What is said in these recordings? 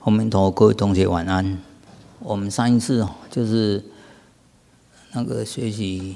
阿弥陀佛，各位同学晚安。我们上一次就是那个学习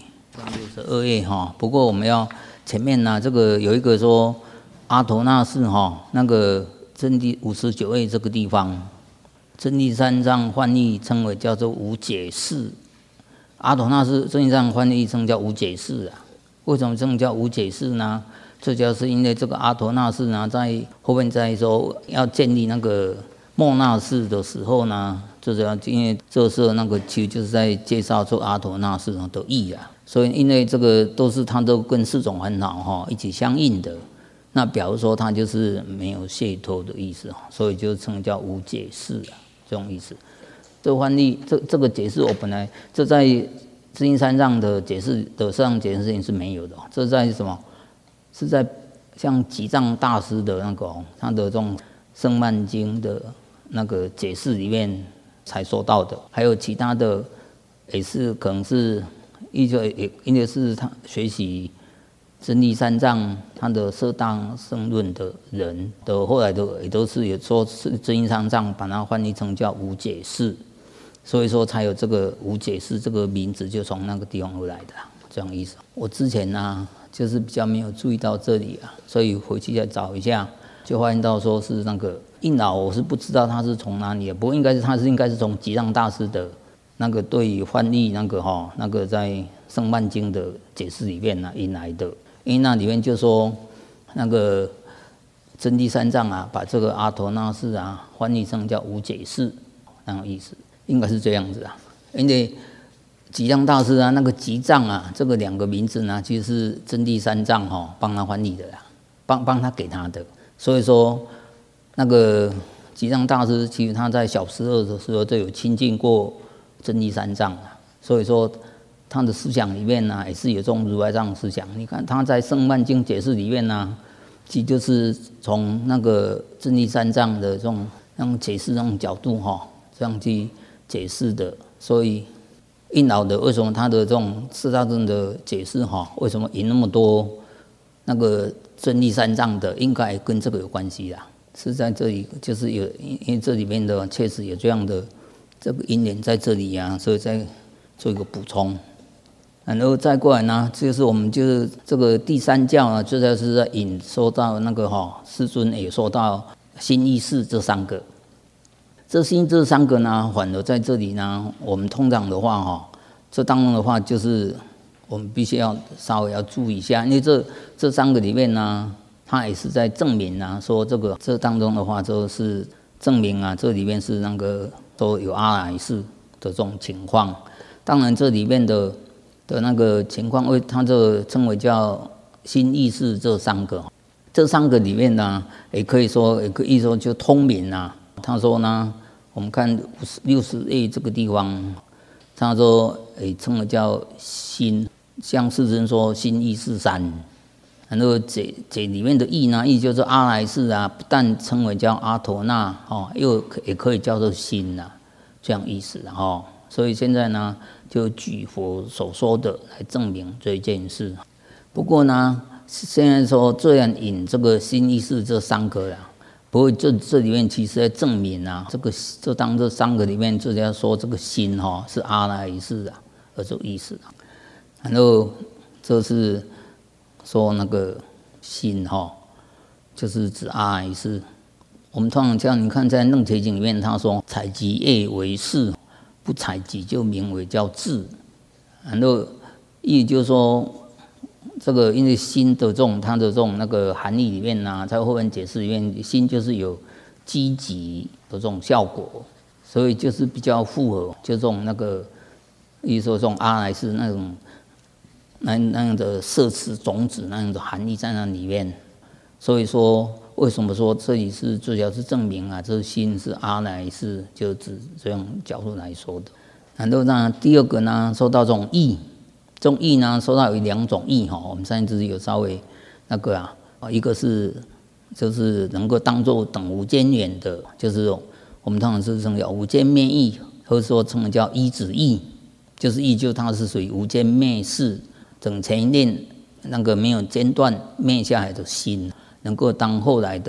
12页不过我们要前面呢，这个有一个说阿陀那氏那个真谛59页这个地方，真谛三藏翻译称为叫做无解释。阿陀那氏真谛三藏翻译称叫无解释啊。为什么称叫无解释呢？这就是因为这个阿陀那氏呢，在后面在说要建立那个莫那氏的时候呢，就是因为这时候那个其实就是在介绍这阿陀那氏的义啊，所以因为这个它都跟四种烦恼一起相应的，那表示说它就是没有解脱的意思，所以就称叫无解释啊，这种意思。这个翻译这个解释，我本来这在智音三藏的解释的上解释事情是没有的，这在什么？是在像吉藏大师的那个他的这种圣曼经的那个解释里面才说到的，还有其他的也是可能是因为是他学习真谛三藏他的摄当圣论的人的后来的也都是也说是真谛三藏把它翻译成叫无解释，所以说才有这个无解释这个名字就从那个地方而来的这样意思。我之前呢就是比较没有注意到这里啊，所以回去再找一下，就发现到说是那个印老，我是不知道他是从哪里的，不过应该是从吉藏大师的那个对于翻译那个在圣曼经的解释里面引来的，因为那里面就说那个真谛三藏啊，把这个阿陀那氏啊翻译成叫无解释那种意思，应该是这样子啊，因为吉藏大师啊，那个吉藏啊，这个两个名字呢，其实是真谛三藏帮他翻译的啦，帮他给他的。所以说，那个吉藏大师其实他在小12的时候就有亲近过真谛三藏啊，所以说他的思想里面呢，也是有这种如来藏思想。你看他在圣曼经解释里面呢，其实就是从那个真谛三藏的这种解释那种角度这样去解释的，所以。印老的为什么他的这种四大乘的解释为什么引那么多那个真谛三藏的，应该跟这个有关系啦。是在这里就是有，因为这里面的确实有这样的这个因缘在这里啊，所以再做一个补充。然后再过来呢，就是我们就是这个第三教呢，就是在引说到那个世尊也说到心意识这三个。这三个呢，反而在这里呢，我们通常的话这当中的话就是我们必须要稍微要注意一下，因为这三个里面呢，它也是在证明啊，说这当中的话就是证明啊，这里面是那个都有阿赖耶识的这种情况。当然这里面的那个情况，它这称为叫心意识这三个里面呢，也可以说就通明啊。他说呢，我们看60页这个地方，他说称为叫心，像世尊说心意识三，然后这里面的意呢，意就是阿赖识啊，不但称为叫阿陀那也可以叫做心啊，这样意思所以现在呢，就举佛所说的来证明这件事。不过呢，现在说这样引这个心意识这三个啦。不过这里面其实在证明啊，当这三个里面，就要说这个心是阿赖耶识啊，这意思。然后这是说那个心就是指阿赖耶识。我们通常讲，你看在楞伽经里面，他说采集业为识，不采集就名为叫智。然后意就是说。这个因为心的它的这种那个含义里面呢，在后面解释里面，心就是有积极的这种效果，所以就是比较符合就这种那个，意思说这种阿赖是那种那样的摄持种子那样的含义在那里面。所以说，为什么说这里是最主要是证明啊，这心是阿赖是就指这样角度来说的。然后呢，第二个呢，说到这种义。这种义呢，说到有两种义我们上一次有稍微那个一个是就是能够当作等无间缘的，就是我们通常是称叫无间灭义，或者说称为叫依止义，就是义就它是属于无间灭事，整前一念那个没有间断灭下来的心，能够当后来的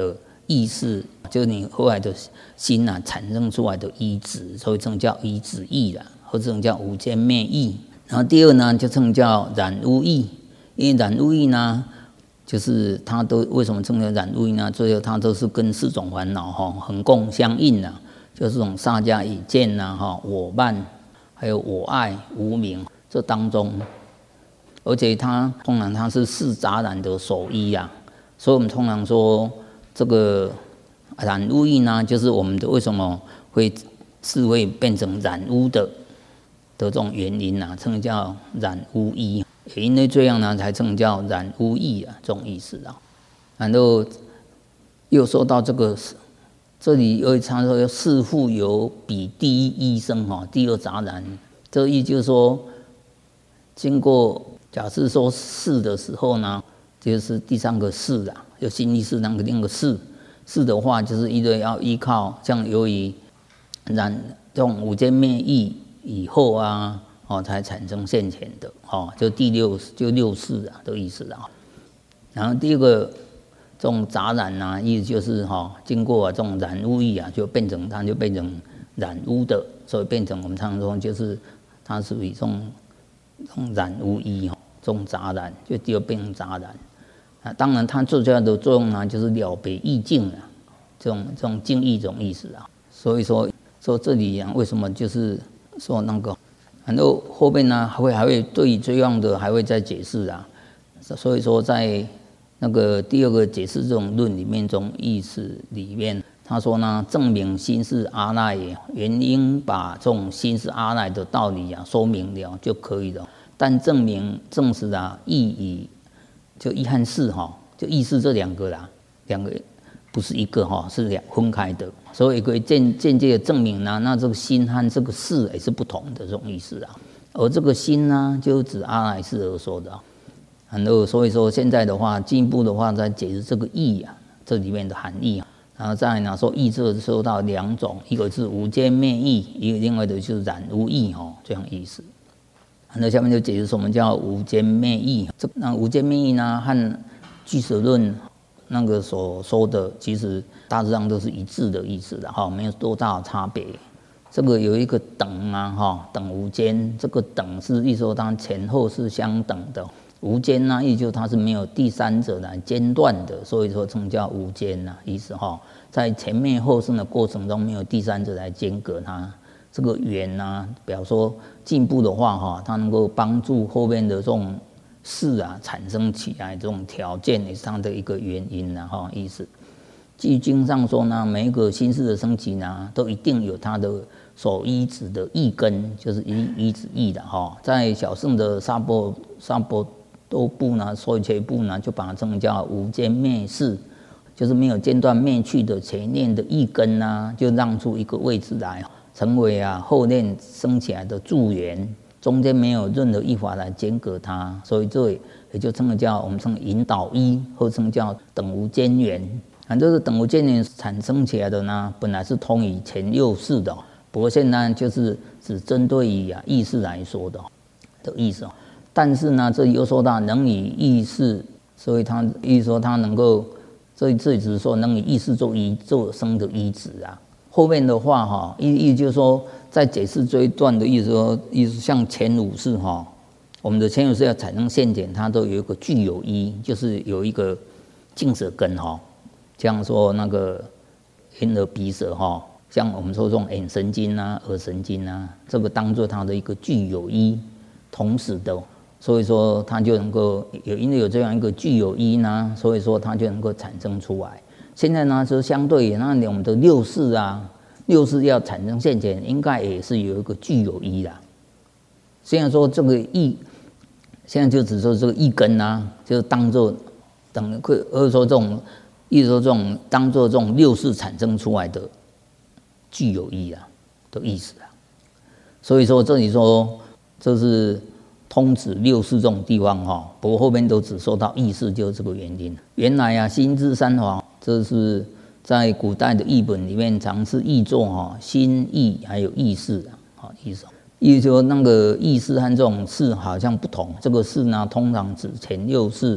意识，就是你后来的心啊产生出来的依止，所以称叫依止意啦，或者称叫无间灭意。然后第二呢，就称叫染污意，因为染污意呢，就是它都为什么称叫染污意呢？最后它都是跟四种烦恼横共相应啦，就是这种萨迦以见呐，我慢，还有我爱、无明这当中，而且通常它是四杂染的首依啊，所以我们通常说这个染污意呢，就是我们的为什么会智慧变成染污的这种原因啊，称叫染污意，也因为这样呢，才称叫染污意啊，这种意思啊。然后又说到这里又常说是复有比第一依生第二杂染，这个意就是说，经过假设说事的时候呢，就是第三个事啊，就心意识那个事的话，就是一个要依靠像由于染这种无间灭意以后啊，才产生现前的，就六事啊的意思啊。然后第二个这种杂染啊，意思就是经过这种染污意啊，它就变成染污的，所以变成我们常说就是它属于这种染污意这种杂染，就第二变成杂染。当然它最主要的作用呢，就是了别意境啊，这种境意这种意思啊。所以说这里为什么就是说那个，然后后面呢还会对于这样的还会再解释啊。所以说在那个第二个解释这种论里面，这种意思里面，他说呢，证明心是阿赖耶，原应把这种心是阿赖的道理啊说明了就可以了。但证实啊意与就意和事就意识这两个不是一个是分开的，所以可以间接的证明呢，那这个心和这个事也是不同的这种意思啊。而这个心呢，就指阿赖事而说的。然后所以说现在的话，进一步的话再解释这个意啊，这里面的含义啊。然后再来呢说意这说到两种，一个是无间灭意，一个另外的就是染污意这样意思。那下面就解释什么叫无间灭意。那无间灭意呢，和俱舍论那个所说的，其实大致上都是一致的意思的没有多大的差别。这个有一个等啊等无间，这个等是意思说它前后是相等的。无间呢，意思就是它是没有第三者来间断的，所以说称叫无间意思在前面后生的过程中，没有第三者来间隔它。这个缘比方说进步的话它能够帮助后面的这种事啊产生起来，这种条件也是它的一个原因意思。据经上说呢，每一个心事的升起呢，都一定有它的所依止的意根，就是依止意的在小乘的萨婆多部呢，所以这一部呢，就把它称叫无间灭事，就是没有间断灭去的前念的意根就让出一个位置来，成为后念生起来的助缘，中间没有任何一法来间隔它，所以这也就称叫我们称引导依，或称叫等无间缘。这个等无间缘产生起来的呢，本来是通于前六识的，不过现在就是只针对于意识来说的意思。但是呢，这里又说到能以意识，所以他意思说他能够，这里只是说能以意识做生的依止啊。后面的话意思就是说，在解释这一段的意思说，像前五识我们的前五识要产生现前，它都有一个具有依，就是有一个净舍根像说那个眼耳鼻舌像我们说这种眼神经耳神经这个当做它的一个具有依，同时的。所以说它就能够因为有这样一个具有依所以说它就能够产生出来。现在呢，就相对那我们的六识要产生现前，应该也是有一个具有依啦。虽然说这个意，现在就只说这个意根就当做或者说这种意思说这种当做这种六识产生出来的具有依的意思所以说这里说这是通指六识这种地方不过后面都只说到意识，就是这个原因。原来心智三法，这是在古代的译本里面常是译作心意还有意识意思。意思说那个意识和这种识好像不同，这个识呢通常指前六识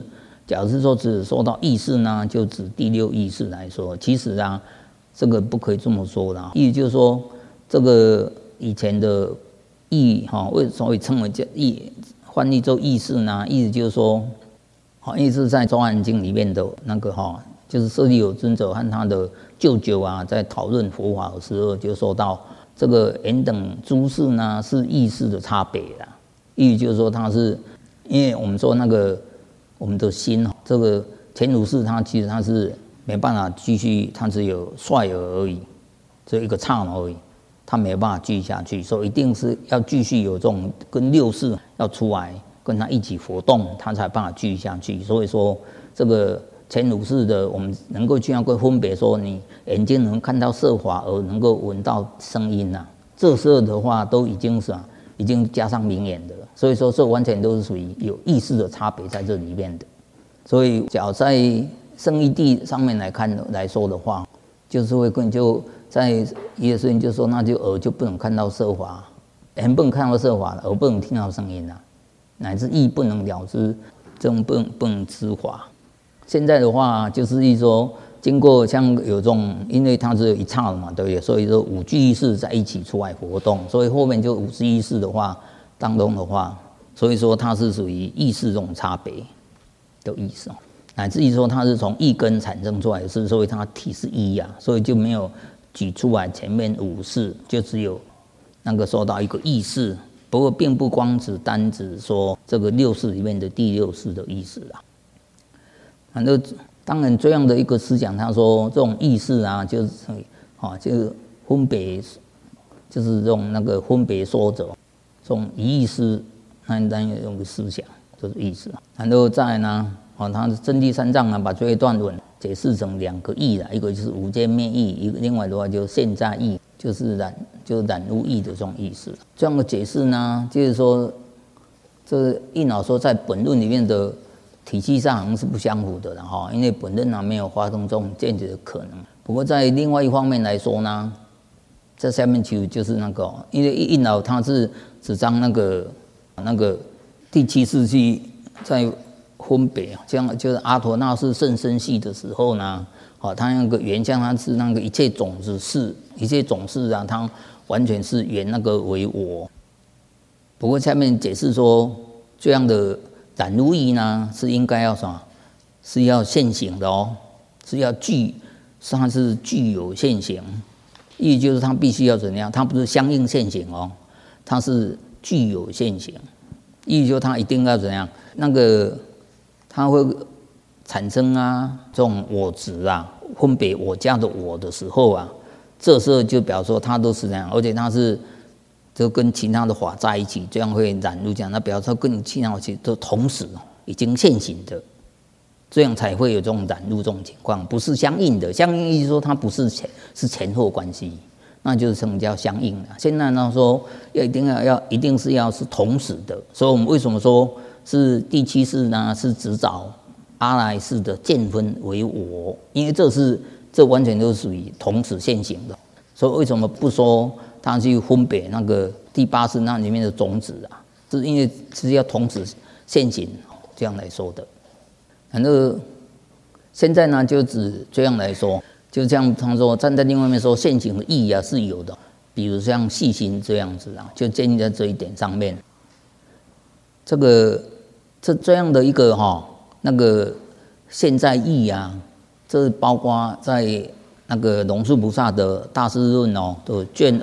假如是说只说到意识呢，就指第六意识来说，其实啊，这个不可以这么说的。意就是说，这个以前的意所以称为叫意，翻译做意识呢，意思就是说，意思在《庄严经》里面的那个就是舍利有尊者和他的舅舅啊，在讨论佛法的时候，就说到这个言等诸事呢，是意识的差别啦。意就是说，它是因为我们说那个我们的心这个前如是，它其实它是没办法继续，它只有率而已，只有一个刹那而已，它没办法继续下去，所以一定是要继续有这种跟六识要出来，跟它一起活动，它才办法继续下去。所以说这个前如是的，我们能够这样会分别说，你眼睛能看到色法，而能够闻到声音啊，这时候的话都已经是已经加上明眼的了。所以说这完全都是属于有意识的差别在这里面的。所以假如在圣义谛上面来说的话，就是会就在一个事情，就说那就耳就不能看到色法，眼不能看到色法，耳不能听到声音啊，乃至意不能了知，这种不能知法。现在的话，就是一说经过像有这种，因为它只有一刹了嘛，对不对？所以说五具意识在一起出来活动，所以后面就五识意识的话当中的话，所以说它是属于意识这种差别的意思，乃至于说它是从意根产生出来的是，所以它体是一啊，所以就没有举出来前面五识，就只有那个说到一个意识。不过并不光单指说这个六识里面的第六识的意思啊。反正当然这样的一个思想，他说这种意识啊，就是就是分别，就是这种那个分别说者，这种一意识那种思想，就是意识。然后再来呢，他的真谛三藏呢，把这一段文解释成两个义了，一个就是无间灭义，一个另外的话就是现在义，就是染污义的这种意思。这样的解释呢，就是说，这印老说在本论里面的体系上好像是不相符的了哈，因为本论没有发动这种见解的可能。不过在另外一方面来说呢，这下面其实就是那个，因为印老他是主张那个第七世纪在分别，这样就是阿陀那是甚深系的时候呢，他那个原相他是那个一切种子是一切种子啊，他完全是原那个为我。不过下面解释说这样的染污义呢，是应该要什么？是要现行的哦，它是具有现行，意义就是它必须要怎样？它不是相应现行哦，它是具有现行，意义就是它一定要怎样？那个它会产生这种我执分别我家的我的时候这时候就表示说它都是这样，而且它是就跟其他的法在一起，这样会染入这样，那表示说跟其他法都同时已经现行的，这样才会有这种染入这种情况，不是相应的。相应意思说它不是前后关系，那就是什么叫相应了。现在呢说一定是要是同时的，所以我们为什么说是第七世呢？是只找阿赖世的见分为我，因为这完全都是属于同时现行的。所以为什么不说它去分别那个第八世那里面的种子是因为是要同时现行这样来说的。反正现在呢就只这样来说，就这样他说站在另外一面说现行的意义是有的，比如像细心这样子就建立在这一点上面。这样的一个那个现在义这包括在那个龙树菩萨的大师论的卷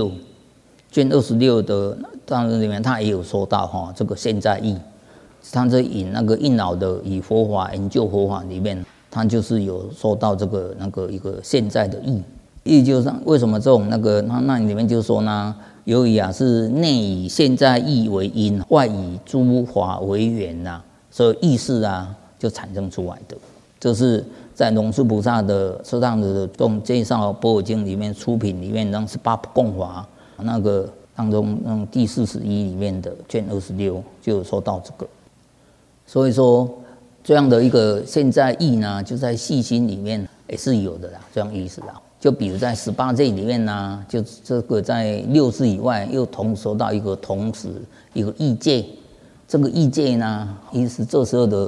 26的当然里面，他也有说到这个现在义，他在引那个印老的以佛法研究佛法里面，他就是有说到这个一个现在的义，义就是为什么这种那里面就说呢，由于是内以现在义为因，外以诸法为缘所以意识就产生出来的。这是在龙树菩萨的适当的这种介绍般若经里面出品里面那18供法那个当中第41里面的卷26就有说到这个。所以说这样的一个现在义呢，就在细心里面也是有的这样意思就比如在18界里面呢，就这个在六识以外又同时说到一个同时一个异界，这个异界呢，意思这时候的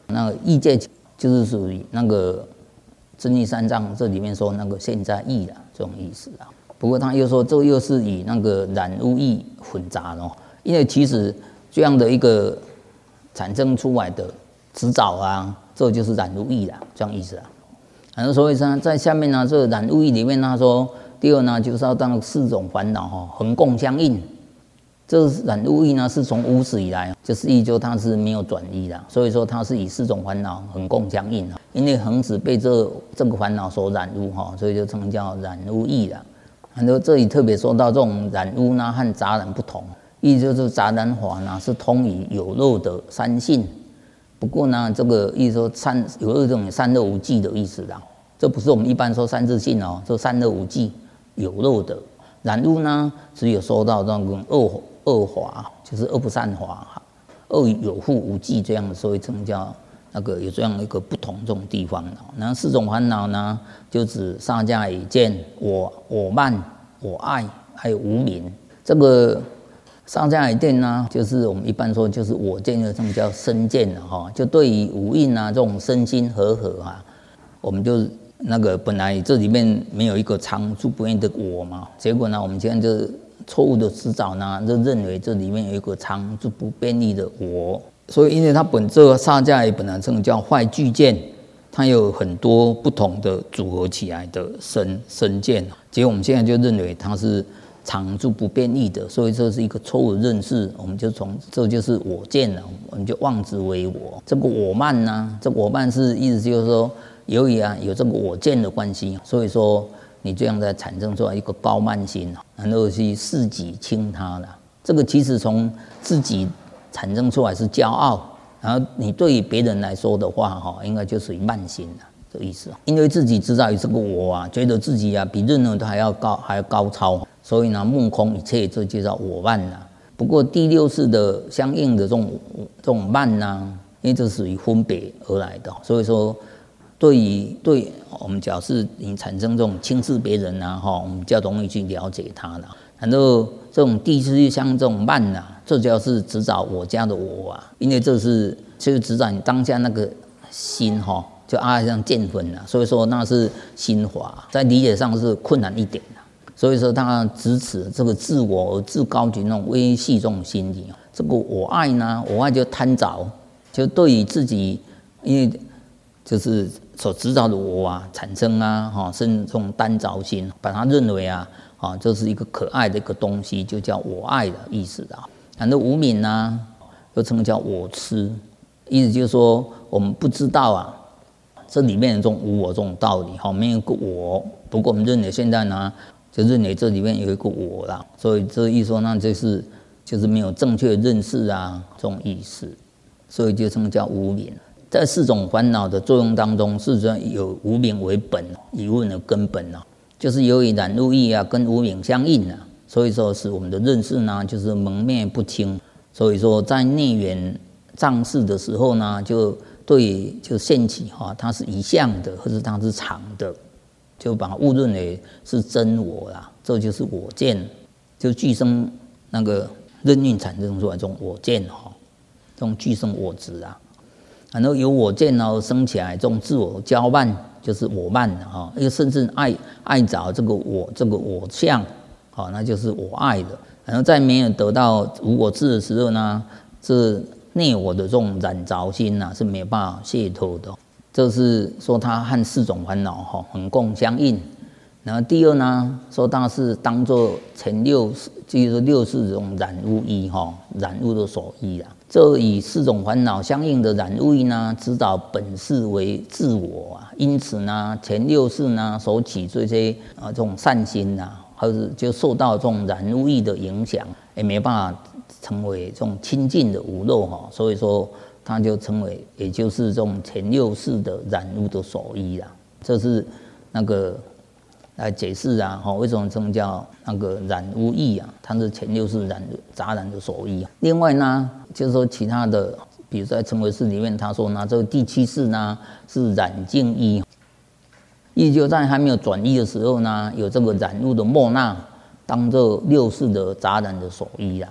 那个意界就是属于那个真义三藏这里面说那个现在义啦，这种意思啊。不过他又说这又是以那个染污义混杂咯，因为其实这样的一个产生出来的执照啊，这就是染污义啦，这样意思啊。然后所以呢，在下面呢，这个染污义里面他说，第二呢就是要当四种烦恼横共相应。这个染污义呢，是从无始以来，就是意就它是没有转移的，所以说它是以四种烦恼横共相应。因为恒始被这个烦恼所染污所以就称叫染污义了。然后这里特别说到这种染污呢和杂染不同，意就是杂染法呢是通于有漏的三性。不过呢，这个意思说有这种三恶无忌的意思啦，这不是我们一般说三自性这三恶无忌有漏的染污呢，只有说到那种恶法，就是恶不善法，恶有覆无忌这样，所以称叫那个有这样一个不同这种地方。然后四种烦恼呢，就指杀加野见、我慢、我爱，还有无明。这个杀加野见呢，就是我们一般说就是我见的这种叫身见就对于五蕴这种身心和我们就那个本来这里面没有一个常住不变的我嘛，结果呢，我们现在就错误的执照呢，就认为这里面有一个常住不变异的我，所以因为它这个杀加野本来这种叫坏具见，它有很多不同的组合起来的身见，结果我们现在就认为它是常住不变异的，所以这是一个错误的认识，我们就这就是我见了，我们就妄之为我。这个我慢呢，这个我慢是意思就是说，由于有这个我见的关系，所以说你这样在产生出来一个高慢心，然后去视己轻他了。这个其实从自己产生出来是骄傲，然后你对于别人来说的话，应该就属于慢心了，这个意思。因为自己知道有这个我觉得自己比任何人都还要高超，所以呢，目空一切，这就叫我慢了。不过第六识的相应的这种慢呢，因为这属于分别而来的，所以说。对我们假设你产生这种轻视别人我们比较容易去了解他了。然后这种第四像这种慢这就是执照我家的我因为这是就是执照你当下那个心就像见分所以说那是心法，在理解上是困难一点所以说他支持这个自我而自高举那种微细这种心理。这个我爱呢，我爱就贪着，就对于自己，因为就是所知道的我产生是这种单着心，把它认为这是一个可爱的一个东西，就叫我爱的意思然后无明又称叫我痴，意思就是说我们不知道这里面的这种无我这种道理没有一个我，不过我们认为现在呢，就认为这里面有一个我啦，所以这意思说那就是没有正确认识这种意思，所以就称叫无明。在四种烦恼的作用当中，事实上有无明为本，疑问的根本就是由于染污义跟无明相应所以说使我们的认识呢，就是蒙昧不清。所以说在内缘障事的时候呢，就现起它是一相的，或者它是常的，就把它误认为是真我啦，这就是我见，就俱生那个任运产生出来这种我见这种俱生我执然后由我见生起来这种自我骄慢，就是我慢因为甚至爱着这个我相那就是我爱的。然后在没有得到无我智的时候呢，这内我的这种染着心是没有办法解脱的。这是说它和四种烦恼横共相应。然后第二呢，说它是当作前六识，就是六识这种染污义染污的所依这以四种烦恼相应的染污义呢，指导本识为自我因此呢，前六识呢所起这些这种善心或者就受到这种染污义的影响，也没办法成为这种清净的无漏所以说它就成为，也就是这种前六识的染污的所依这是那个来解释为什么称叫那个染污义它是前六识杂染的所依。另外呢，就是说其他的，比如在成唯识里面，他说呢，这个第七识呢是染净义，意就在还没有转依的时候呢，有这个染污的末那当这六识的杂染的所依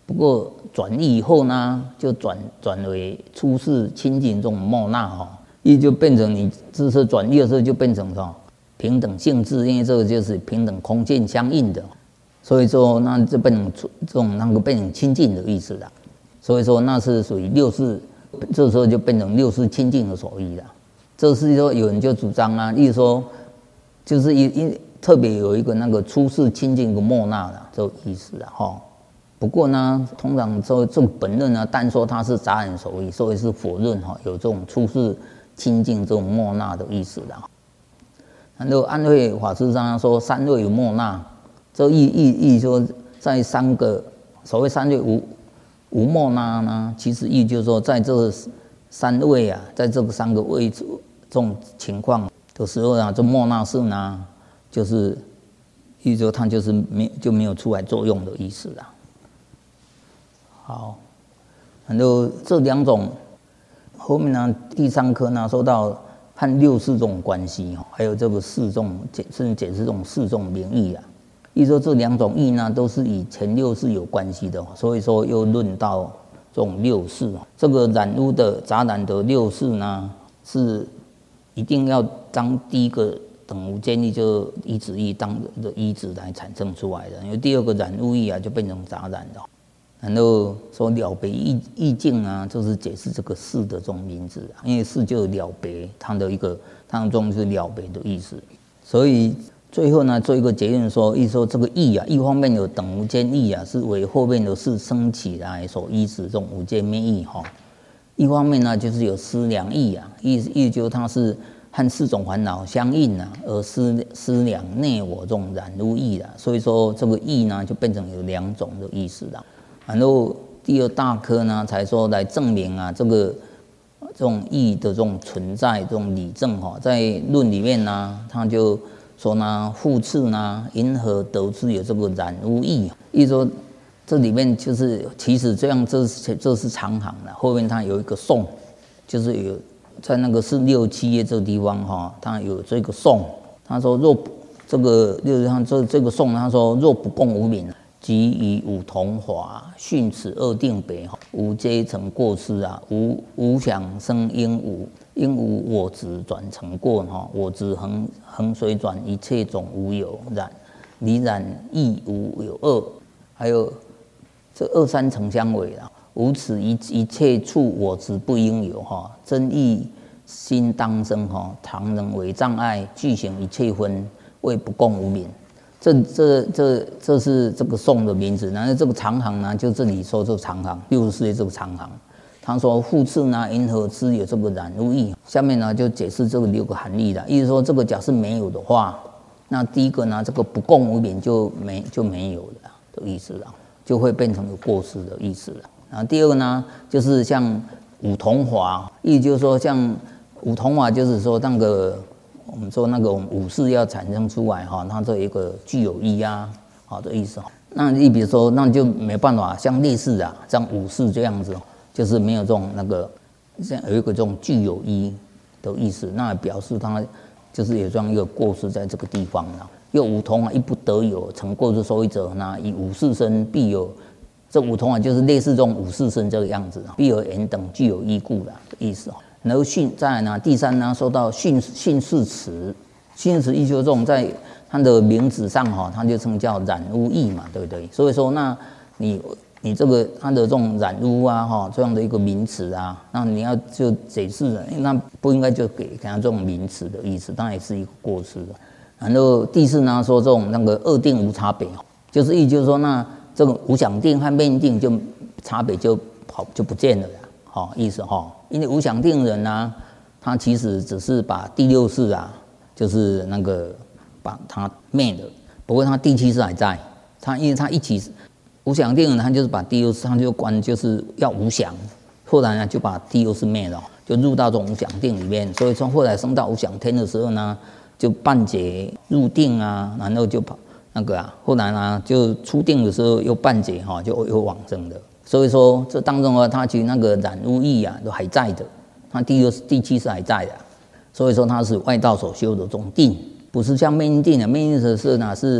不过转义以后呢，就转为出世清净这种莫那哈，义就变成你这次转义的时候就变成什么平等性质，因为这个就是平等空间相应的，所以说那就变成这种那个变成清净的意思了。所以说那是属于六世，这时候就变成六世清净的所依了。这是说有人就主张啊，例如说就是特别有一个那个出世清净的莫那了，这个意思啊哈。不过呢，通常说这个本论呢，单说它是杂染所依，所以是否认哈有这种出世清净这种莫那的意思的。然后安慧法师上说三位有莫那，这意说在三个所谓三位无莫那呢，其实意就是说在这三位啊，在这个三个位置这种情况的时候啊，这莫那识呢，就是意说它就是没有出来作用的意思啦。好，然后这两种后面呢，第三科呢说到和六识这种关系，还有这个四种甚至解释这种四种名义啊。意说这两种义呢，都是与前六识有关系的，所以说又论到这种六识。这个染污的杂染的六识呢，是一定要当第一个等无间义就依止义当的依止来产生出来的，因为第二个染污义啊就变成杂染的。然后说了别意境啊，就是解释这个识的这种名字啊，因为识就有了别，它的一个当中是了别的意思。所以最后呢，做一个结论说，意说这个义啊，一方面有等无间义啊，是为后面的事生起来所依止这种无间灭义哈；一方面呢，就是有思量义啊，意就是它是和四种烦恼相应啊，而思量内我这种染污义啊，所以说这个义呢，就变成有两种的意思了。然后第二大科呢，才说来证明啊，这种义的这种存在，这种理证哈，在论里面呢，他就说呢，复次呢，因何得知有这个染污义？意说这里面就是其实这样，这是长行了。后面它有一个颂，就是有在那个是6、7页这个地方哈，它有这个颂。他说若这个就是他这个颂，他说若不共无名。即以五同法训此二定别，无皆成过失啊，无想生因无我执转成过哈，我执恒随转一切种无有染，离染亦无有二，还有这二三成相违啦，无此一切处我执不应有哈，真意心当生哈，常人为障碍，具行一切分，谓不共无名。这是这个颂的名字，然后这个长行呢，就这里说这个长行64页这个长行，他说复次呢，因何知有这个染污义？下面呢就解释这个6个含义了。意思说这个假设没有的话，那第一个呢，这个不共无名就没有了的意思了，就会变成有过失的意思了。然后第二个呢，就是像五同法，意思就是说像五同法，就是说那个。我们说那个五识要产生出来哈，它这一个具有义啊，好的意思。那你比如说，那就没办法像类似啊，像五识这样子，就是没有这种那个，像有一个这种具有义的意思，那表示它就是有这样一个过失在这个地方了。又五同啊，一不得有成过失受益者，那以五识身必有，这五同啊就是类似这种五识身这个样子，必有言等具有依故的意思。然后再来呢，第三呢，说到训示词，训示词意就是这种在它的名字上哈，它就称叫染污义嘛，对不对？所以说，那你这个它的这种染污啊哈，这样的一个名词啊，那你要就解释，那不应该就给它这种名词的意思，当然也是一个过失的。然后第四呢，说这种那个二定无差别，就是就是说，那这个无想定和面定就差别就不见了啦。好意思哈，因为无想定人呢，他其实只是把第6识啊，就是那个把它灭了，不过他第7识还在，因为他一起无想定人，他就是把第6识，他就观就是要无想，后来呢就把第6识灭了，就入到这种无想定里面，所以说后来升到无想天的时候呢，就半解入定啊，然后就跑那个啊，后来呢就出定的时候又半解哈，就又往生的。所以说，这当中啊，他其实那个染污义啊，都还在的，他第7识还在的，所以说他是外道所修的这种定，不是像灭定的。灭定的是呢，是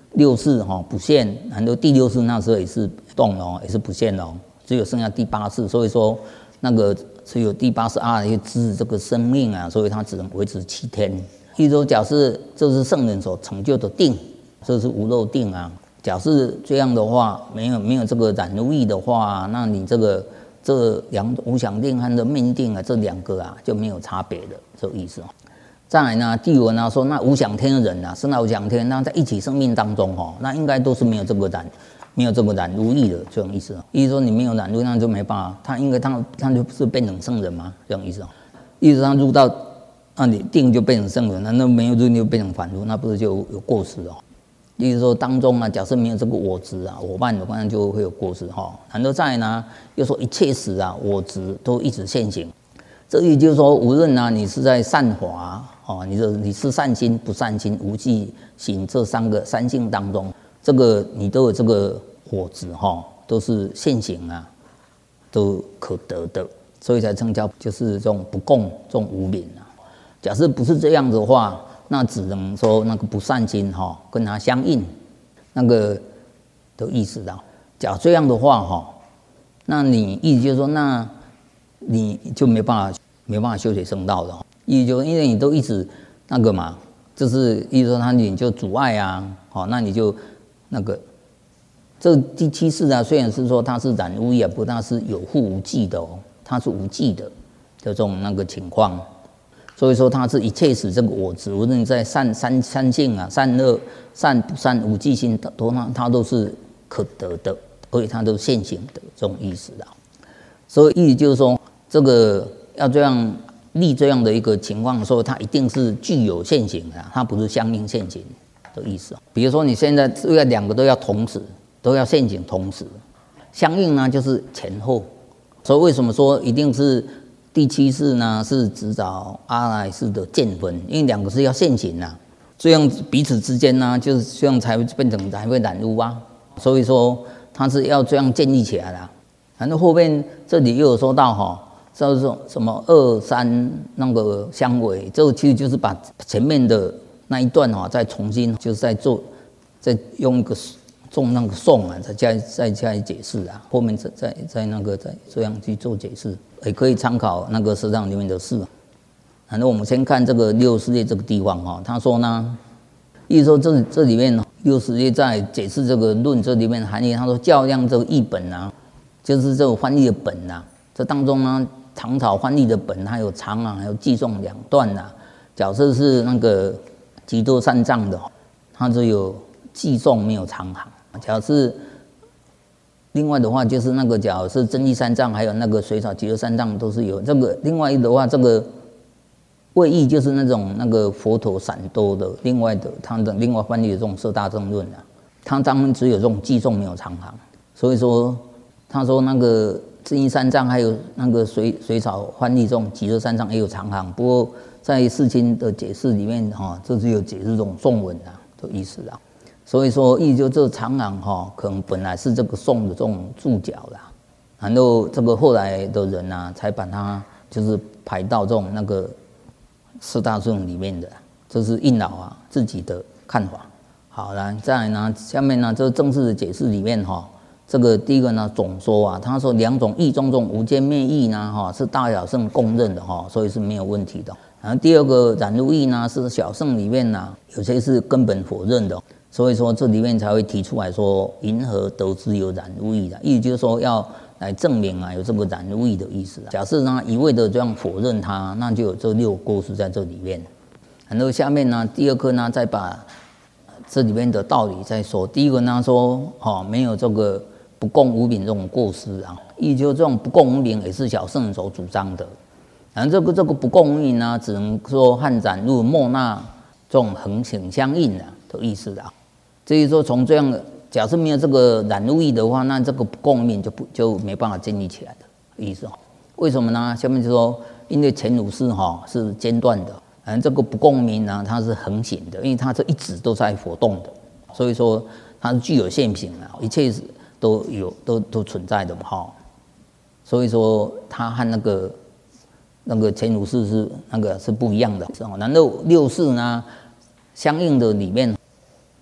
六世不现，然后第六世那时候也是动了，也是不现了，只有剩下第八世，所以说那个只有第八世阿赖耶知这个生命啊，所以它只能维持7天。意思说，假设这是圣人所成就的定，这是无漏定啊。假设这样的话，没有这个染污意的话，那你这无想定和的命定啊，这2个啊就没有差别的，这个意思。再来呢，第文说那无想天的人啊，生到无想天，那在一起生命当中那应该都是没有这个染污意的这种意思。意思说你没有染污，那就没办法，他应该他就不是变成圣人吗？这种意思。意思他入到那你定就变成圣人，那没有入就变成凡夫，那不是就有过失哦？意思说当中啊，假设没有这个我执啊，我慢的话就会有过失然后再来呢，又说一切时啊，我执都一直现行。这也就是说，无论你是在善法你是善心、不善心、无记心这三性当中，这个你都有这个我执都是现行啊，都可得的，所以才称叫就是这种不共这种无明啊。假设不是这样的话，那只能说那个不善心跟它相应，那个的意思的。假如这样的话那你意思就是说那。你就没办法修学圣道的，意思就因为你都一直那个嘛，就是意思说你就阻碍啊，那你就那个这第7世啊，虽然是说它是染污也不，它是有护无记的它是无记的这种那个情况，所以说它是一切使这个我执，无论在三性啊，善恶善不善无记心它都是可得的，而且它都是现行的这种意思的。所以意思就是说，这个要这样立这样的一个情况的时候，它一定是具有现行的，它不是相应现行的意思。比如说你现在2个都要同时，都要现行同时，相应呢就是前后。所以为什么说一定是第7世呢？是指找阿赖世的见分，因为2个是要现行啊，这样彼此之间呢，就是这样才会染污啊。所以说它是要这样建立起来的。然后后面这里又有说到这种什么2、3那个相违，这其实就是把前面的那一段再重新就是再用一个种那个颂啊，再加以解释啊。后面再那个再这样去做解释，也可以参考那个十章里面的事。然后我们先看这个六世界这个地方他说呢，意思说这里面六世界在解释这个论这里面的含义，他说较量这个译本啊。就是这个翻译的本这当中呢，唐朝翻译的本还有长还有寄颂2段假设是那个极多三藏的，它只有寄颂没有长行。假如是另外的话，就是那个假如是真义三藏还有那个水草极多三藏都是有这个。另外的话，这个位译就是那种那个佛陀散多的，另外的他的另外翻译的这种摄大正论他当然只有这种寄颂没有长行，所以说。他说那个真义三藏还有那个水草翻译这种极乐三藏也有长行，不过在世亲的解释里面这只有解释这种颂文的意思所以说意思就这长行可能本来是这个颂的这种注脚然后这个后来的人才把它就是排到这种那个四大颂里面的，这是印老自己的看法。好了，再来呢，下面呢这正式的解释里面这个第一个呢，总说他说2种义中无间灭义呢，是大小圣公认的所以是没有问题的。然后第二个染污义呢，是小圣里面有些是根本否认的，所以说这里面才会提出来说，因何得知有染污义的，意思就是说要来证明有这个染污义的意思。假设呢一味的这样否认它，那就有这6个过失在这里面。然后下面呢，第二课呢，再把这里面的道理再说。第一个呢说没有这个。不共无明这种过失意思就是这种不共无明也是小圣人所主张的。然后这个不共无明呢，只能说和染入莫那这种恒显相应的意思至于说从这样的假设没有这个染污义的话，那这个不共无明就没办法建立起来的意思为什么呢？下面就说，因为前5世是间断的，这个不共无明呢，它是恒显的，因为它这一直都在活动的，所以说它是具有现行一切都有都存在的所以说它和那个前5世是不一样的然后6世呢相应的里面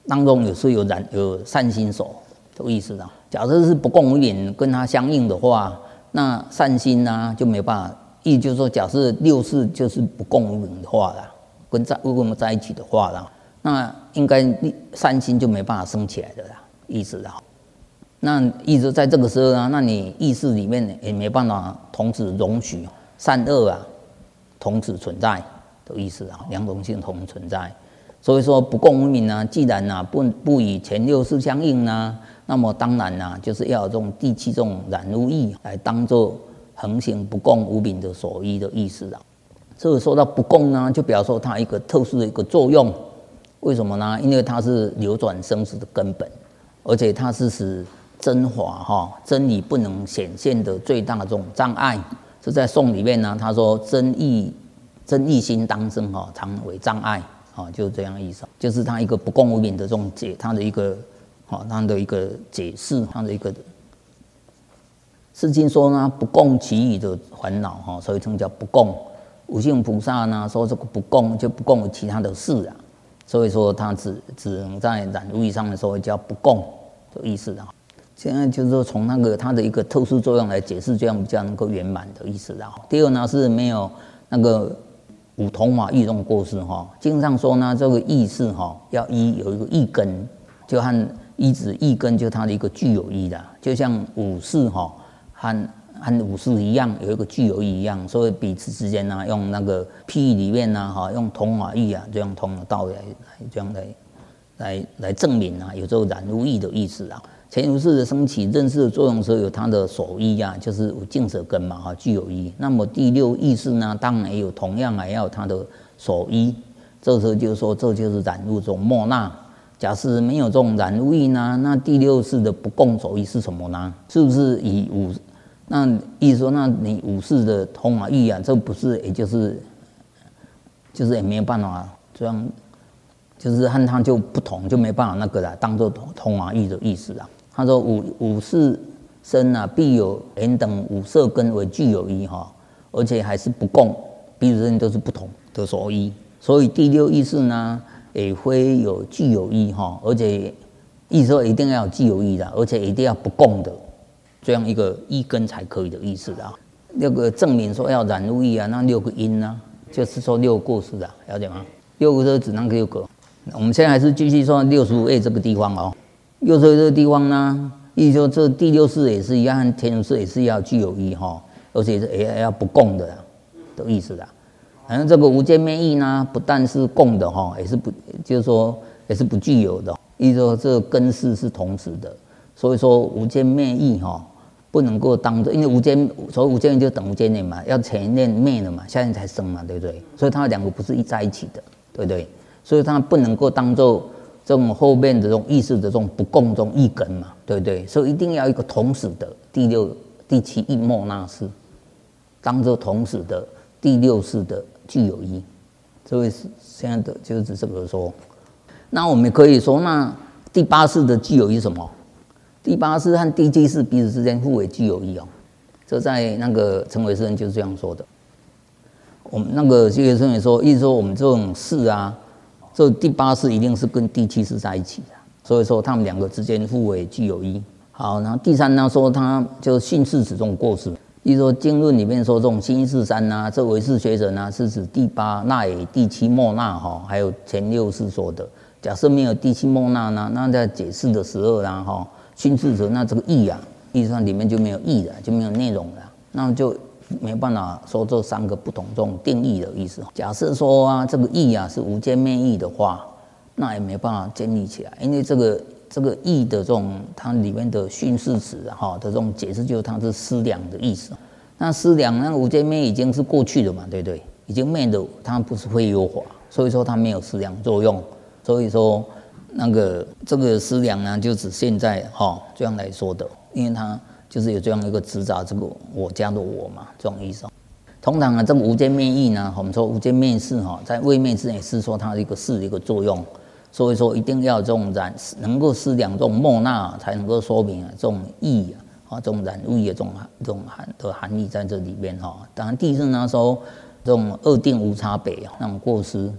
当中有时有善心所的意思啊。假设是不共无明跟它相应的话，那善心呢就没办法。意思就是说，假设六识就是不共无明的话啦，跟我们在一起的话啦，那应该善心就没办法升起来的啦，意思啦。那意思在这个时候呢，那你意识里面也没办法同时容许善恶啊同时存在的意思啊，两种性同时存在。所以说不共无明呢，既然呢不与前六识相应呢，那么当然呢就是要有这种第七种染污意来当作恒行不共无明的所依的意思啊。这个说到不共呢，就表示说它一个特殊的一个作用。为什么呢？因为它是流转生死的根本，而且它是使真法真理不能显现的最大的这种障碍。是在颂里面呢，他说真意心当生常为障碍就是这样意思。就是他一个不共无明的这种他的一个解释，他的一个释经说呢，不共其余的烦恼所以称叫不共。无性菩萨呢说这个不共就不共其他的事啊，所以说他只能在染污意上的时候叫不共的意思啊。现在就是说从那个它的一个特殊作用来解释，这样比较能够圆满的意思啦。第二呢是没有那个五同法义这种过失经上说呢，这个义是要有一个义根，就和依止义根就它的一个具有义的，就像五事和五事一样，有一个具有义一样，所以彼此之间呢，用那个譬喻里面呢用同法义这样同的道理这样来证明有这个染污义的意思啊。前五识的升起认识的作用时候，有它的所依就是有净舍根嘛具有依。那么第六意识呢，当然也有同样也要有它的所依。这时候就是说，这就是染污这种莫那。假使没有这种染污意呢，那第六识的不共所依是什么呢？是不是以五？那意思说，那你五识的同法义这不是也就是也没有办法这样，就是和它就不同，就没办法那个啦，当做同法义的意思啊。他说五识身必有缘等五色根为具有依而且还是不共，彼此之间都是不同的所依。所以第六意识呢，也会有具有依而且意思说一定要有具有依的，而且一定要不共的这样一个依根才可以的意思啊。那个证明说要染污意那六个因呢，就是说六个过失的，了解吗？六个是指那个六个。我们现在还是继续说65A这个地方65A这个地方呢，意思说这第六识也是一样，和前五识也是要具有依而且也要不共的意思的。反正这个无间灭意呢，不但是共的也是不，就是说也是不具有的。意思说这个根识是同时的，所以说无间灭意不能够当作，因为所谓无间灭就等无间灭嘛，要前面灭了嘛，下面才生嘛，对不对？所以它两个不是在一起的，对不对？所以它不能够当作这种后面的这种意识的这种不共这种意根嘛，对不对？所以一定要一个同时的第六、第七意莫那识，当作同时的第六识的具有依。这位现在的就是这个说。那我们可以说，那第八识的具有依是什么？第八识和第七识彼此之间互为具有依这在那个陈维生就是这样说的。我们那个谢学生也说，意思说我们这种识这第八识一定是跟第七识在一起的，所以说他们两个之间互为具有依。好，然后第三呢说他就性事指这种过失，意思说经论里面说这种心事三这唯识学者呢是指第八那也第七莫那还有前六识说的。假设没有第七莫那呢，那在解释的时候心事者那这个义意思上里面就没有义了，就没有内容了，那就没办法说这三个不同这种定义的意思。假设说这个义是无间灭义的话，那也没办法建立起来，因为这个义的这种它里面的训示词的这种解释，就是它是思量的意思。那思量那个无间灭已经是过去的嘛，对不对？已经灭的，它不是会优化，所以说它没有思量作用。所以说那个这个思量呢，就指现在这样来说的，因为它就是有这样一个执着，这个我家的我嘛，这种意思。通常这个无间灭义呢，我们说无间灭识在未灭之也是说它的一个识的一个作用，所以说一定要有这种能够思量这种莫那，才能够说明这种义这种染污义的这种含义在这里面当然第四呢说这种二定无差别那种过失，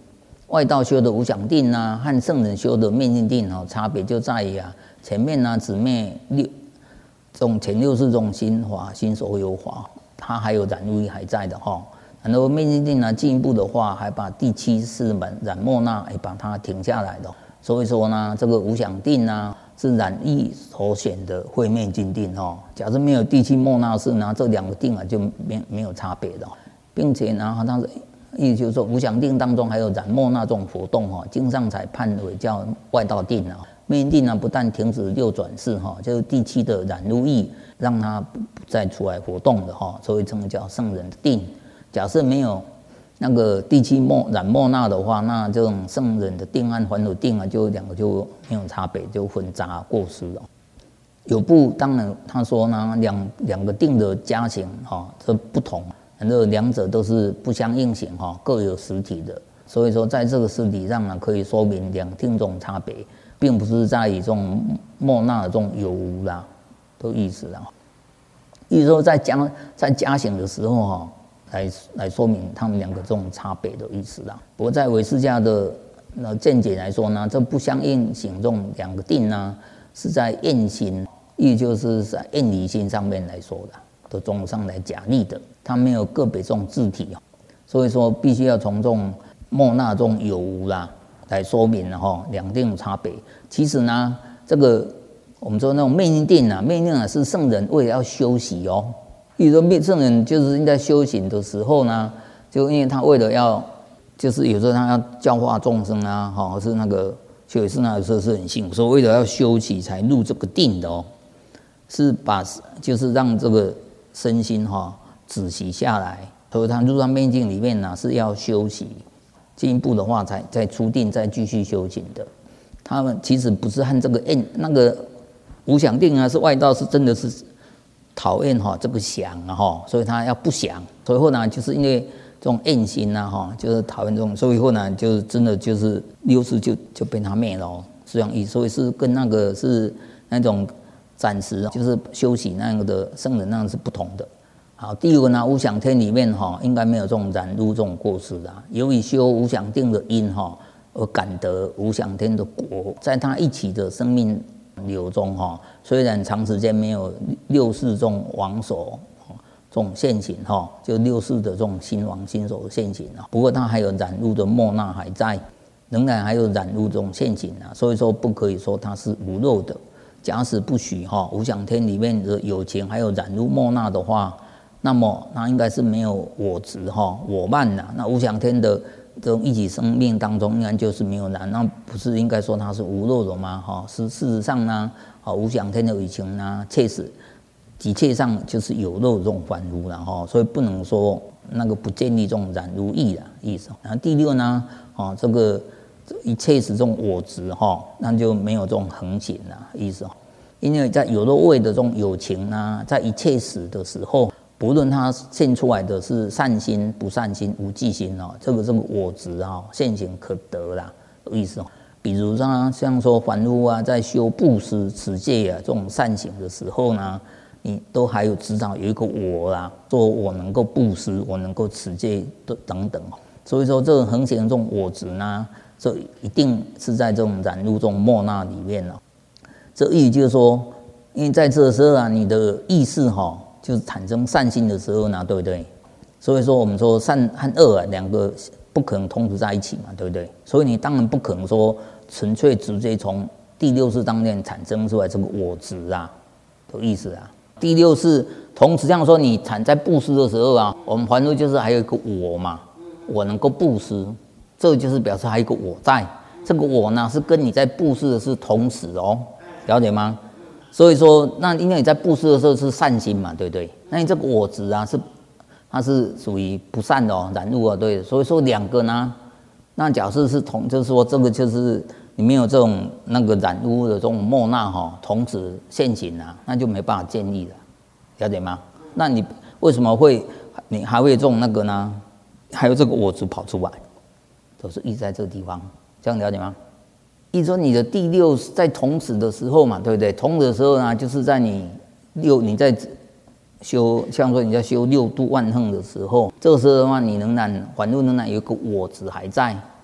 外道修的无想定啊，和圣人修的灭尽定差别就在于前面只灭前六识中心法、心所有法，它还有染污力还在的然后灭尽定进一步的话，还把第七识门染莫那把它停下来的。所以说呢，这个无想定是染意所显的会灭尽定假设没有第七莫那识呢，这两个定就没有差别的，并且呢，它意思就是说无想定当中还有染莫那种活动经上才判为叫外道定灭尽定不但停止六转世就是第七的染污意，让它不再出来活动的所以称叫圣人的定。假设没有那个第七染莫那的话，那这种圣人的定和凡夫定就两个就没有差别，就混杂过失了。有部当然他说呢，两个定的加行这不同，这两者都是不相应行各有实体的。所以说在这个实体上可以说明两定中差别，并不是在于这种莫那的这种有无的意思意思说在加行的时候来说明他们两个这种差别的意思不过在唯识家的见解来说呢，这不相应行这种两个定是在厌心，也就是在厌离心上面来说的中上来假立的，它没有个别这种字体所以说必须要从这种莫那这种有无来说明两定的差别。其实呢，这个我们说那种灭尽定灭尽定是圣人为了要休息比如说圣人就是在修行的时候呢，就因为他为了要，就是有时候他要教化众生是那个修也是那个时候是很辛苦，所以为了要休息才入这个定的是就是让这个身心止息下来。所以他入到灭尽里面是要休息，进一步的话才再出定，再继续修行的。他们其实不是和这个那个无想定是外道，是真的是讨厌这个想所以他要不想，所以后呢就是因为这种厌心就是讨厌这种，所以后呢就真的就是六识就被他灭了这样意思。所以是跟那个是那种暂时就是休息那个的圣人那样是不同的。好，第二个呢，无想天里面应该没有这种染污这种过失由于修无想定的因而感得无想天的果，在他一起的生命流中虽然长时间没有六识这种王所这种现行就六识的这种心王心所的现行不过它还有染污的莫那还在，仍然还有染污这种现行所以说不可以说它是无漏的。假使不许无想天里面的有情还有染污莫那的话，那么那应该是没有我执我慢那无想天的这种一起生命当中应该就是没有染，那不是应该说它是无漏的吗事实上呢无想天的有情呢确实的确上就是有漏这种凡夫所以不能说那个不建立这种染污意思。然后第六呢这个一切使这种我执那就没有这种恒行意思因为在有漏位的这种有情呢，在一切使的时候，不论它现出来的是善心、不善心、无记心这个我执现行可得啦的意思比如像说凡夫在修布施、持戒这种善行的时候呢，你都还有知道有一个我说我能够布施，我能够持戒等等所以说这种恒行的这种我执呢，这一定是在这种染入这种莫那里面这意思就是说，因为在这时候你的意识就是产生善心的时候呢，对不对？所以说我们说善和恶两个不可能同时在一起嘛，对不对？所以你当然不可能说纯粹直接从第六识当面产生出来这个我执的意思第六识同时这样说，你在布施的时候我们凡夫就是还有一个我嘛，我能够布施，这就是表示还有一个我在，这个我呢是跟你在布施的是同时了解吗？所以说，那因为你在布施的时候是善心嘛，对不对？那你这个我执它是属于不善的染入对。所以说两个呢，那假设是就是说这个就是你没有这种那个染污的这种莫那同时现行那就没办法建立了，了解吗？那你为什么你还会有这种那个呢？还有这个我执跑出来，都是意在这个地方，这样了解吗？意思说你的第六在同时的时候嘛，对不对？同时的时候呢，就是在你在修，像说你在修六度万行的时候，这个时候的话，你凡夫仍然有一个我执还在，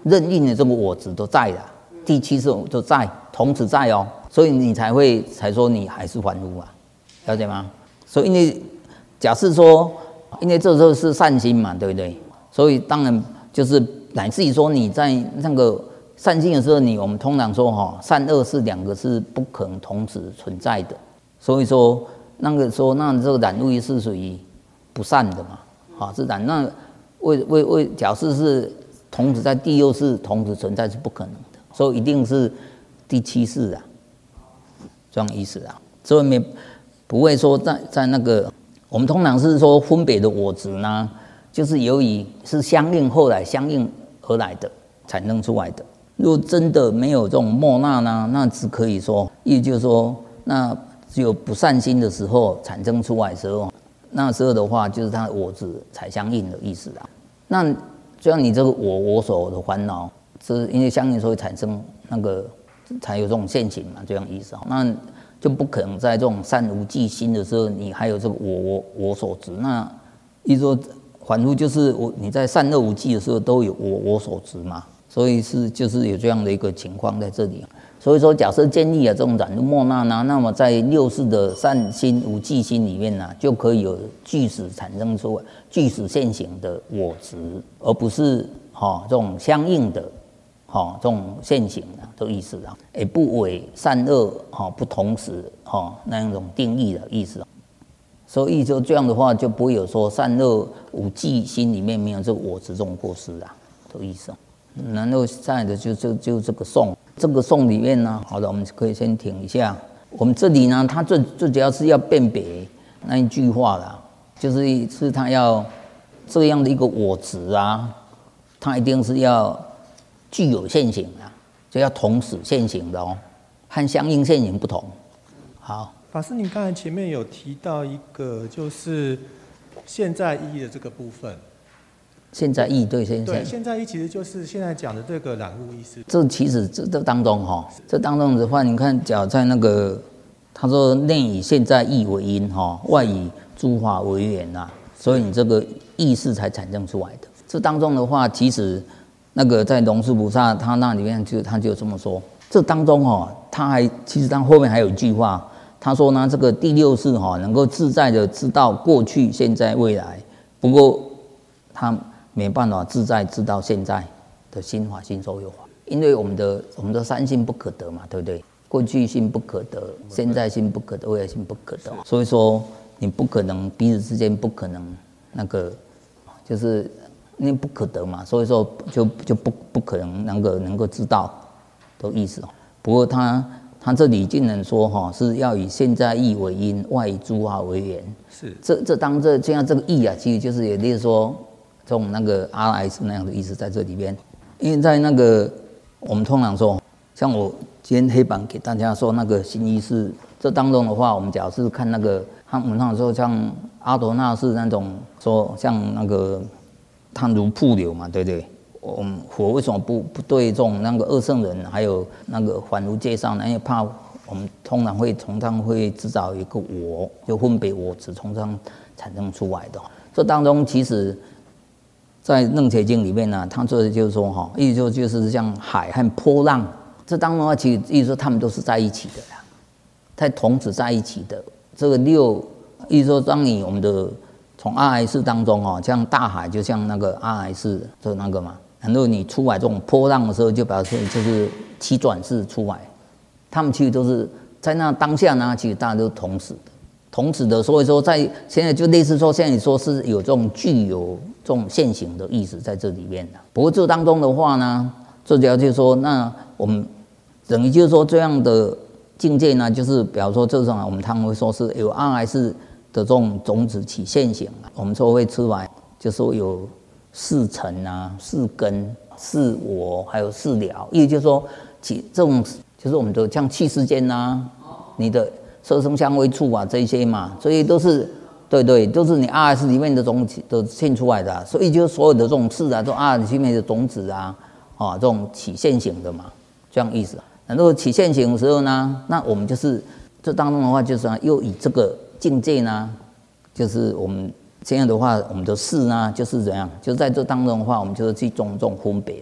任意的这个我执都在了，第七识都在，同时在哦，所以你才说你还是凡夫嘛，了解吗？所以因为假设说，因为这时候是善心嘛，对不对？所以当然就是乃至于说你在那个善心的时候，我们通常说善恶是两个是不可能同时存在的，所以说那这个染污是属于不善的嘛，是染那为假设是同时在第六识同时存在是不可能的，所以一定是第七识啊，这样意思啊，所以不会说在那个我们通常是说分别的我执呢，就是由于是后来相应而来的产生出来的。如果真的没有这种莫那呢，那只可以说，也就是说，那只有不善心的时候产生出来的时候，那时候的话就是它的我执才相应的意思啊。那就像你这个我所的烦恼，是因为相应所以产生那个才有这种现行嘛，这样意思。那就不可能在这种善无记心的时候，你还有这个我所执。那意思说，凡夫就是你在善恶无记的时候都有我所执嘛。所以就是有这样的一个情况在这里，所以说假设建立了这种染污莫那呢，那么在六识的善心无记心里面呢，就可以有具使产生出具使现行的我执，而不是这种相应的这种现行的这个意思啊，也不为善恶不同时那样一种定义的意思。所以就这样的话，就不会有说善恶无记心里面没有这个我执这种过失啊，这个意思。然后再来的就这个颂，这个颂里面呢，好的，我们可以先停一下。我们这里呢，它最主要是要辨别那一句话啦，就是它要这样的一个我执啊，它一定是要具有现行啊，就要同时现行的哦，和相应现行不同。好， 法师，您刚才前面有提到一个就是现在意义的这个部分。 现在义对现在义其实就是现在讲的这个染污意思。 这其实这当中这当中的话，你看，假如在那个他说内以现在义为因外以诸法为缘呐，所以你这个意识才产生出来的。这当中的话，其实那个在龙树菩萨他那里面他就这么说。这当中其实他后面还有一句话，他说呢，这个第六识能够自在的知道过去、现在、未来，不过他没办法自在知道现在的心法、心所有法，因为我们的三性不可得嘛，对不对？过去性不可得，现在性不可得，未来性不可得，所以说你不可能彼此之间不可能那个，就是因为不可得嘛，所以说就不可能能够知道的意思。不过他这里竟然说是要以现在义为因，外以诸法为缘。是这样这个义啊，其实就是也就是说。这种那个阿赖是那样的意思在这里边，因为在那个我们通常说，像我今天黑板给大家说那个新意识，这当中的话，我们假如是看那个，我们通常说像阿陀那是那种说像那个贪如瀑流嘛，对不对？我们佛为什么不对这种那个恶圣人还有那个凡如介绍呢？因为怕我们通常会从中会制造一个我，就分别我执从中产生出来的。这当中其实。在楞伽经里面呢，他说的就是说意思就是像海和波浪，这当中的话，其实意思说他们都是在一起的啦，在同时在一起的。这个六，意思说当我们的从阿赖识当中像大海就像那个阿赖识的那个嘛，然后你出来这种波浪的时候，就表示就是七转世出来，他们其实都是在那当下呢，其实大家都同时的，所以说在现在就类似说，现在你说是有这种具有这种现行的意思在这里面的。不过这当中的话呢，最主要就是说，那我们等于就是说这样的境界呢，就是比方说这种我们常会说是有阿赖识的这种种子起现行，我们说会出来，就说有四尘啊、四根、四我，还有四了，也就是说这种就是我们的像气世间啊，你的。色声香味触啊，这些嘛，所以都是对，都是你阿赖识里面的种子都现出来的所以就所有的这种事啊，这种阿赖识里面的种子啊，这种起现行的嘛，这样意思。那如果起现行的时候呢，那我们就是这当中的话，就是又以这个境界呢，就是我们这样的话，我们的事呢，就是怎样，就在这当中的话，我们就是去种种分别啦。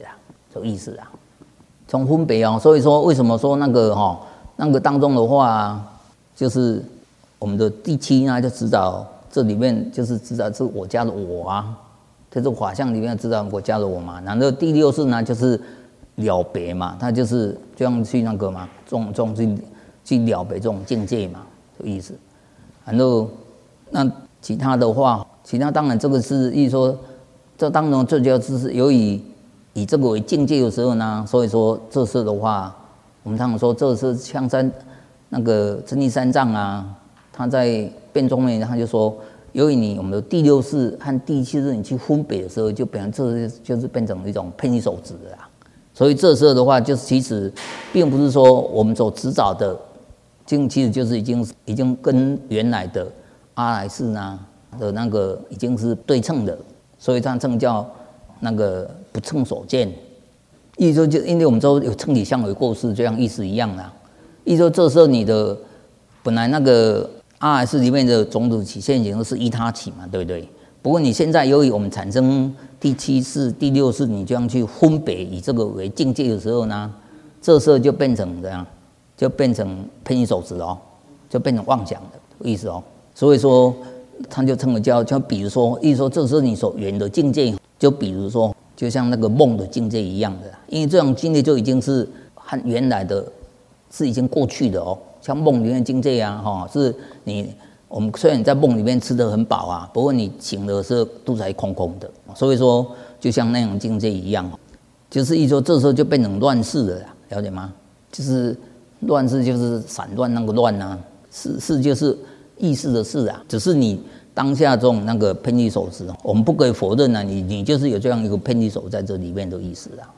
这个意思啊。从分别哦，所以说为什么说那个当中的话，就是我们的第七呢，就指导这里面就是指导是我家的我啊，在这个法相里面指导我家的我嘛。然后第六识呢，就是了别嘛，它就是这样去那个嘛，去了别这种境界嘛，这个意思。然后那其他的话，其他当然这个是意思说，这当中最主要是由于以这个为境界的时候呢，所以说这是的话，我们常常说这是像那个真谛三藏啊，他在辩中面他就说，由于我们的第六识和第七识你去分别的时候，就变成这就是变成一种偏离手执了啦。所以这时候的话，就是其实并不是说我们所执找的，其实就是已经跟原来的阿赖识呢的那个已经是对称的，所以它称叫那个不称所见。意思说就因为我们说有称体相为过失，这样意思一样啦。意思说这时候你的本来那个阿赖识里面的种子起现行是依他起嘛，对不对？不过你现在由于我们产生第七识、第六识，你这样去分别以这个为境界的时候呢，这时候就变成这样，就变成偏离手执哦，就变成妄想的意思哦。所以说，他就称为叫比如说，意思说这是你所缘的境界，就比如说，就像那个梦的境界一样的，因为这种境界就已经是和原来的是已经过去的哦。像梦里面的境界啊，是我们虽然在梦里面吃得很饱啊，不过你醒的时候肚子还空空的，所以说就像那种境界一样，就是意思说这时候就变成乱世了，了解吗？就是乱世就是散乱那个乱啊，世就是意识的事啊，只是你当下这种那个偏离手执，我们不可以否认啊，你就是有这样一个偏离手在这里面的意思啊。